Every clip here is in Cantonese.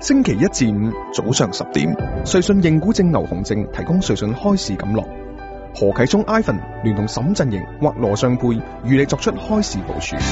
星期一至五早上10點，瑞信認股證牛熊證提供瑞信開市錦樂。何啟聰 Ivan 聯同沈振盈或羅尚佩與你作出開市部署。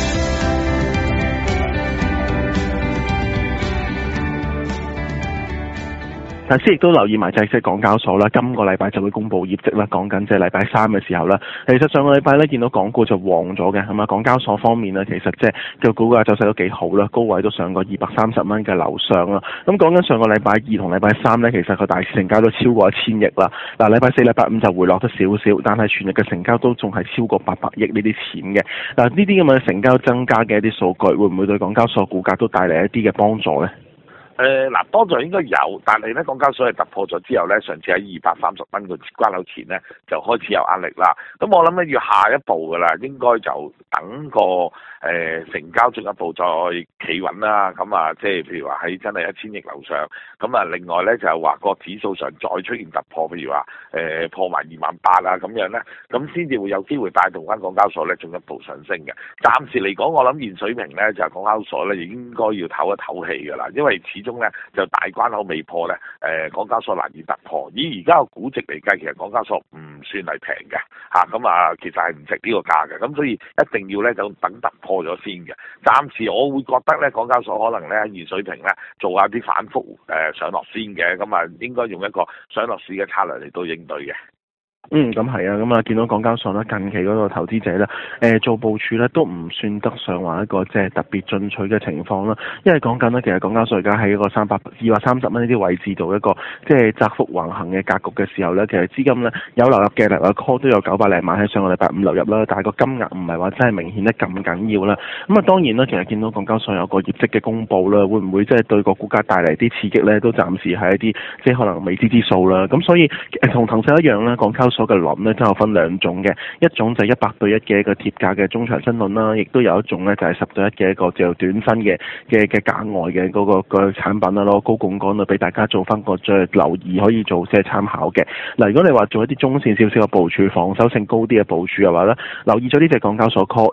但係亦都留意埋就係港交所啦，今個禮拜就會公布業績啦。講緊即係禮拜三嘅時候啦，其實上個禮拜咧見到港股就旺咗嘅，係嘛？港交所方面呢，其實即係個股價走勢都幾好啦，高位都上過230蚊嘅樓上啦。咁講緊上個禮拜二同禮拜三呢，其實個大市成交都超過1000億啦。嗱，禮拜四、禮拜五就回落咗少少，但係全日嘅成交都仲係超過800億呢啲錢嘅。嗱，呢啲咁嘅成交增加嘅一啲數據，會唔會對港交所股價都帶嚟一啲嘅幫助呢？ 幫助應該有，但係咧港交所係突破咗之後咧，上次喺230蚊個關口前咧就開始有壓力啦。咁我諗咧要下一步㗎啦，應該就等個成交進一步再企穩啦。咁啊，即係譬如話喺真係1000億樓上。咁啊，另外咧就係話個指數上再出現突破，譬如話破埋28000啊咁樣咧，咁先至會有機會帶動翻港交所咧進一步上升嘅。暫時嚟講，我諗現水平咧就係港交所咧應該要唞一唞氣㗎啦，因為始終咧就大關口未破咧，港交所難以突破。以而家個估值嚟計，其實港交所唔算係平嘅嚇，咁啊其實係唔值呢個價嘅，咁所以一定要咧就等突破咗先嘅。暫時我會覺得咧港交所可能咧喺現水平咧做下啲反覆上落先嘅，咁啊應該用一個上落市嘅策略嚟到應對嘅。 咁係啊，咁啊見到港交所咧近期嗰個投資者咧，做部署咧都唔算得上話一個即係特別進取嘅情況啦。因為講緊咧，其實港交所而家喺一個230蚊呢啲位置度一個即係窄幅橫行嘅格局嘅時候咧，其實資金咧有流入嘅嚟嘅 call 都有900零萬喺上個禮拜五流入啦，但係個金額唔係話真係明顯得咁緊要啦。咁啊當然啦，其實見到港交所有個業績嘅公佈啦，會唔會即係對個股價帶嚟啲刺激咧？都暫時係一啲即係可能未知之數啦。咁所以同騰訊一樣啦，港交所嘅輪咧都有分兩種嘅，一種就係100/1嘅一個貼價嘅中長新輪啦，亦都有一種咧就係10/1嘅一個叫短新嘅價外嘅嗰個產品啦，攞高槓桿啦，俾大家做翻個最留意可以做即係參考嘅。嗱，如果你話做一啲中線少少嘅部署，防守性高啲嘅部署嘅話咧，留意咗呢隻港交所 call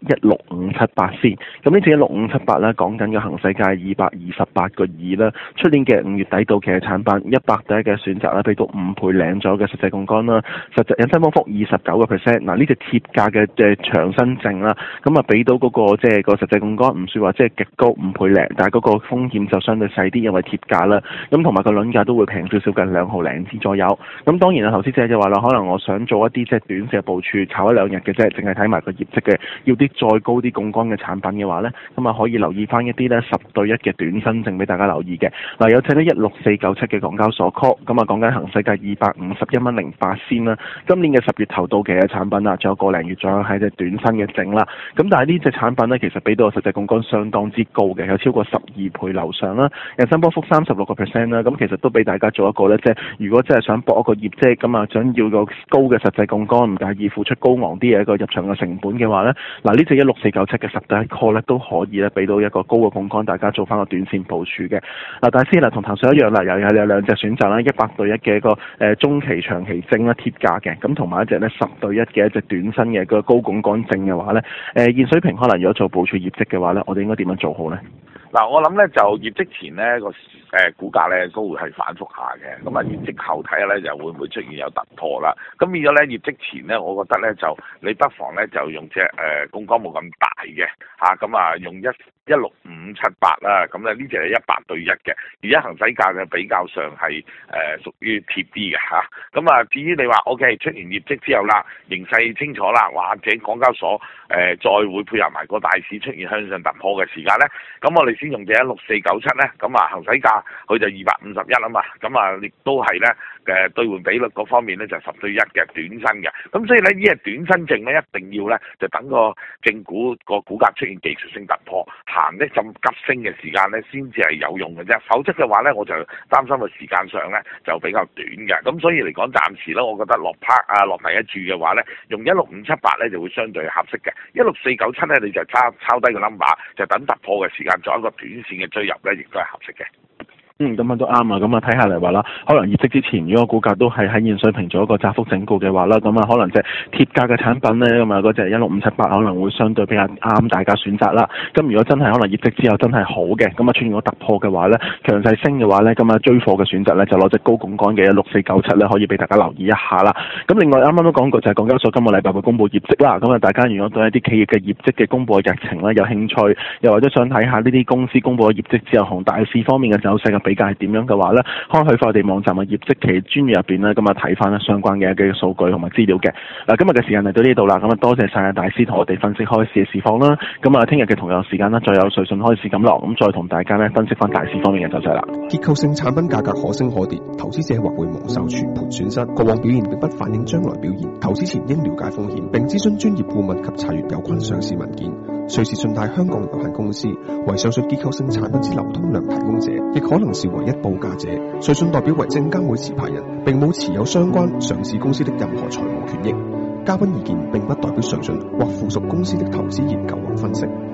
16578先。咁呢隻16578咧講緊嘅行使價228.2啦，出年嘅5月底到期嘅產品100/1嘅選擇啦，俾到5倍領咗嘅實際槓桿啦，實際引伸波幅29%。嗱，呢隻貼價嘅長新證啦，咁啊俾到嗰個即係個實際槓桿唔算話即係極高5倍零，但係嗰個風險就相對細啲，因為貼價啦。咁同埋個輪價都會平少少，近2毫零子左右。咁當然啊，投資者就話啦，可能我想做一啲即係短線嘅部署，炒1-2日嘅啫，淨係睇埋個業績嘅，要啲再高啲槓桿嘅產品嘅話咧，咁啊可以留意翻一啲咧10/1嘅短新證俾大家留意嘅。嗱，有隻咧16497嘅港交所 call， 咁啊講緊行使價251蚊08先啦。今年嘅10月頭到期嘅產品啦，仲有個零月左右係隻短新嘅證啦。咁但係呢隻產品咧，其實俾到個實際槓桿相當之高嘅，有超過12倍樓上啦，引伸波幅36%啦。咁其實都俾大家做一個咧，即係如果真係想搏一個業績咁啊，想要個高嘅實際槓桿，唔介意付出高昂啲嘅一個入場嘅成本嘅話咧，嗱呢隻16497嘅10/1 call 咧都可以咧俾到一個高嘅槓桿，大家做翻個短線部署嘅。嗱，但係先同騰訊一樣啦，又有兩隻選擇啦，100/1嘅一個中期長期證啦貼價嘅，咁同埋一隻咧10/1嘅一隻短新嘅個高槓桿證嘅話咧，現水平可能如果做部署業績嘅話咧，我哋應該點樣做好咧？ 嗱，我諗咧就業績前咧個股價咧都會係反覆下嘅，咁啊業績後睇下咧就會唔會出現有突破啦？咁變咗咧業績前咧，我覺得咧就你不妨咧就用隻槓桿冇咁大嘅嚇，咁啊用16578啦，咁咧呢隻係100/1嘅，而家行使價嘅比較上係屬於貼啲嘅嚇。咁啊至於你話 OK 出完業績之後啦，形勢清楚啦，或者港交所再會配合埋個大市出現向上突破嘅時間咧，咁我哋先用隻16497咧，咁啊行使價佢就251啊嘛，咁啊亦都係咧兌換比率嗰方面咧就10/1嘅短新嘅，咁所以咧呢隻短新證咧一定要咧就等個正股個股價出現技術性突破，行一陣急升嘅時間咧先至係有用嘅啫，否則嘅話咧我就擔心個時間上咧就比較短嘅，咁所以嚟講暫時咧我覺得落第一注嘅話咧，用16578咧就會相對合適嘅，16497咧你就抄低個 number， 就等突破嘅時間做一個短線嘅追入咧，亦都係合適嘅。 咁都啱啊！咁睇下嚟話啦，可能業績之前如果股價都係喺現水平做一個窄幅整固嘅話啦，咁可能即係貼價嘅產品咧，咁嗰隻16578可能會相對比較啱大家選擇啦。咁如果真係可能業績之後真係好嘅，咁出現咗突破嘅話咧，強勢升嘅話咧，咁追貨嘅選擇咧就攞隻高槓桿嘅16497咧，可以俾大家留意一下啦。咁另外啱啱都講過就係港交所今個禮拜會公布業績啦。咁大家如果對一啲企業嘅業績嘅公布嘅日程咧有興趣，又或者想睇下呢啲公司公布嘅業績之後同大市方面嘅走勢嘅比較係點樣嘅話咧，開去快地網站嘅業績期專頁入邊咧，咁睇翻相關嘅一啲數據同埋資料嘅。嗱，今日嘅時間嚟到呢度啦，咁多謝晒大師同我哋分析開市嘅市況啦。咁聽日嘅同樣時間呢，再有瑞信開市錦囊，咁再同大家呢分析翻大市方面嘅走勢啦。 結構性產品價格可升可跌，投資者或會蒙受全盤損失。過往表現並不反映將來表現，投資前應了解風險，並諮詢專業顧問及查閱有關上市文件。瑞士信貸香港有限公司為上述結構性產品之流通量提供者，亦可能是唯一報價者。瑞信代表為證監會持牌人，並冇持有相關上市公司的任何財務權益。嘉賓意見並不代表瑞信或附屬公司的投資研究或分析。